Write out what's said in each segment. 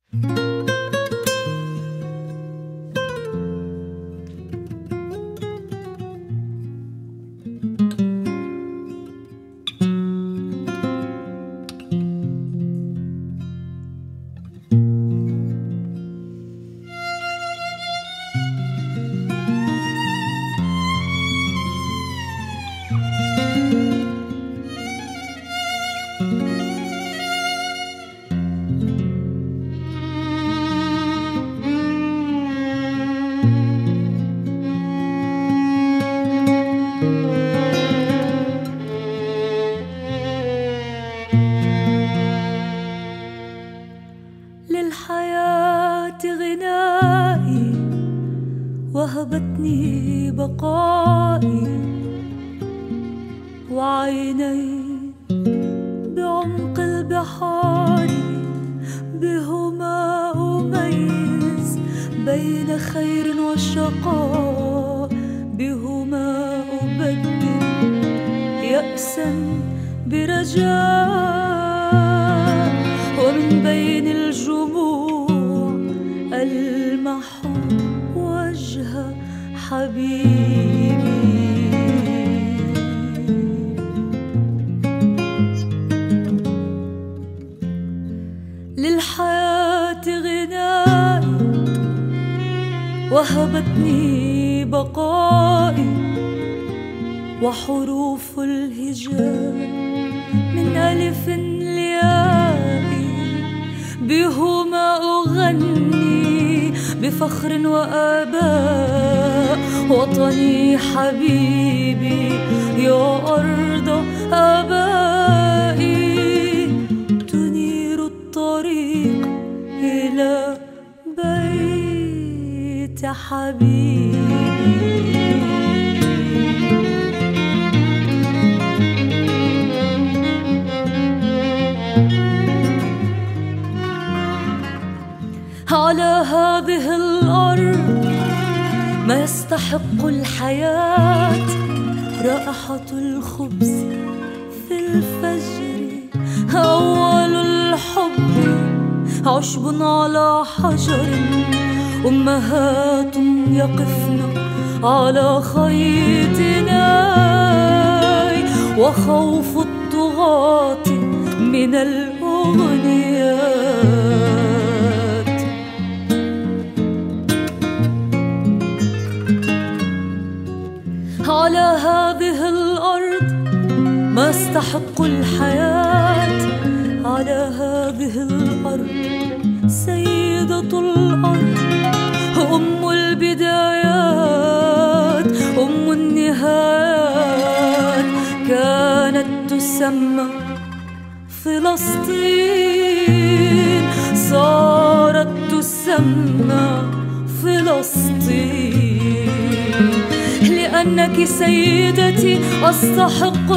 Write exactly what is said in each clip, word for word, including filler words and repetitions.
للحياة غنائي وهبتني بقائي، وعيني بعمق البحار بهما أميز بين خير وشقاء، بهما أبدل يأسا برجاء، ومن بين الجموع ألمح وجه حبيبي. للحياة غنائي وهبتني بقائي، وحروف الهجاء من ألف ليائي بهما أغني بفخر وآباء. وطني حبيبي يا أرض آبائي، تنير الطريق إلى بيت حبيبي. على هذه الأرض ما يستحق الحياة، رائحة الخبز في الفجر، أول الحب عشب على حجر، أمهات يقفن على خيطنا، وخوف الطغاة من الأغنيات. على هذه الأرض ما استحق الحياة، على هذه الأرض سيدة الأرض، أم البدايات أم النهايات، كانت تسمى فلسطين، صارت تسمى فلسطين، لأنك سيدتي أستحق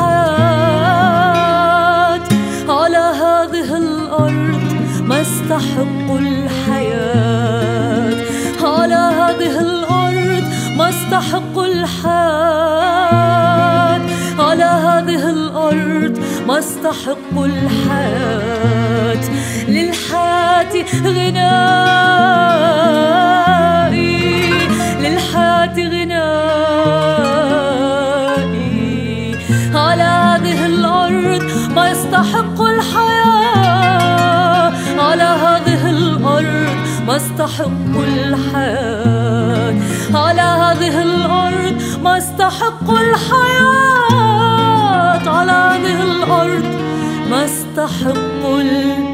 الحياة. على هذه الأرض ما استحق الحياة، على هذه الأرض ما استحق الحياة، على هذه الأرض ما استحق الحياة. للحياة غنائي، للحياة غنائي، على هذه الأرض ما يستحق الحياة، على هذه الأرض ما استحق الحياة، على هذه الأرض ما استحق الحياة، على هذه الأرض ما استحق الحياة.